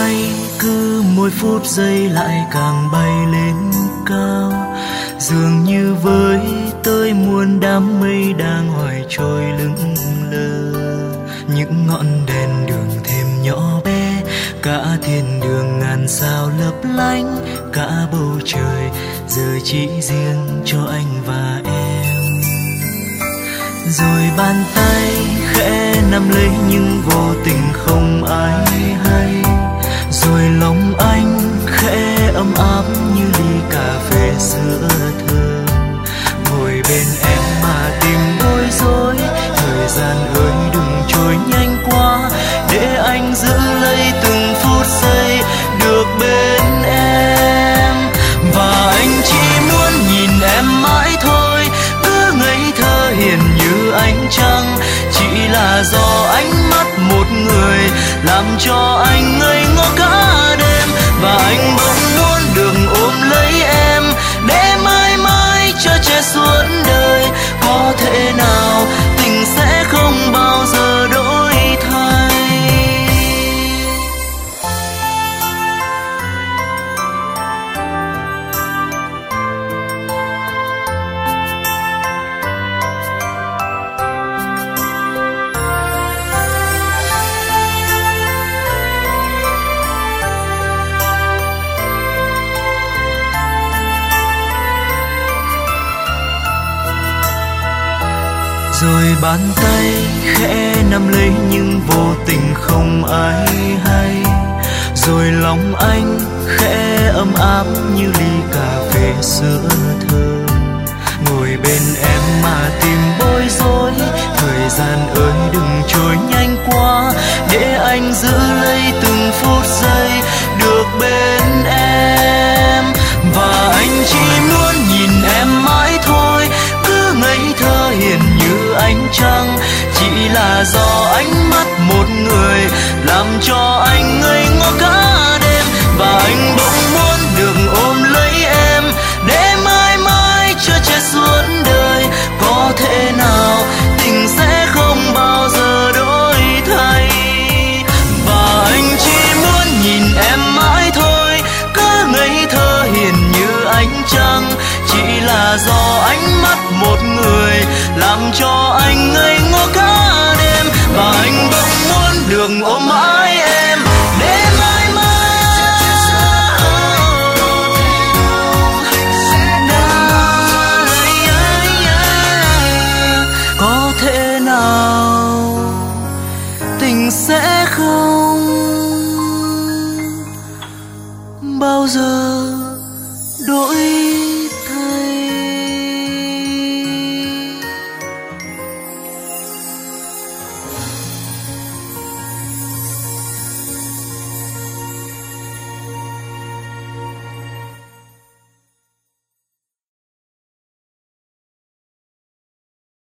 tay cứ mỗi phút giây lại càng bay lên cao, dường như với tôi muôn đám mây đang hoài trôi lững lờ. Những ngọn đèn đường thêm nhỏ bé, cả thiên đường ngàn sao lấp lánh, cả bầu trời giờ chỉ riêng cho anh và em. Rồi bàn tay khẽ nắm lấy nhưng vô tình không ai hay, rồi lòng anh khẽ ấm áp như ly cà phê sữa thơm. Ngồi bên em mà tìm bối rối, thời gian ơi đừng trôi nhanh quá, để anh giữ lấy từng phút giây được bên em. Và anh chỉ muốn nhìn em mãi thôi, cứ ngây thơ hiền như ánh trăng, chỉ là do ánh mắt một người làm cho anh ngây ngô cả đêm. Và anh bỗng muốn được ôm lấy em, để mãi mãi cho che suốt đời. Có thể nào tình sẽ không bao giờ đổi thay. Rồi bàn tay khẽ nắm lấy nhưng vô tình không ai hay, rồi lòng anh khẽ ấm áp như ly cà phê sữa thơm. Ngồi bên em mà tìm bối rối, thời gian ơi đừng trôi nhanh quá, để anh giữ lấy từng phút giây được bên em. Và anh chỉ muốn nhìn em mãi thôi, cứ ngây thơ hiền như ánh trăng, chỉ là do ánh mắt một người làm cho anh ngây ngô cả đêm. Và anh bỗng muốn được ôm lấy em, để mãi mãi cho che suốt đời. Có thể nào tình sẽ không bao giờ đổi thay. Và anh chỉ muốn nhìn em mãi thôi, cứ ngây thơ hiền như ánh trăng, chỉ là do ánh mắt một người làm cho anh ngây ngô cả đêm. Và anh bỗng muốn được ôm mãi em, để mãi có thể nào tình sẽ không bao giờ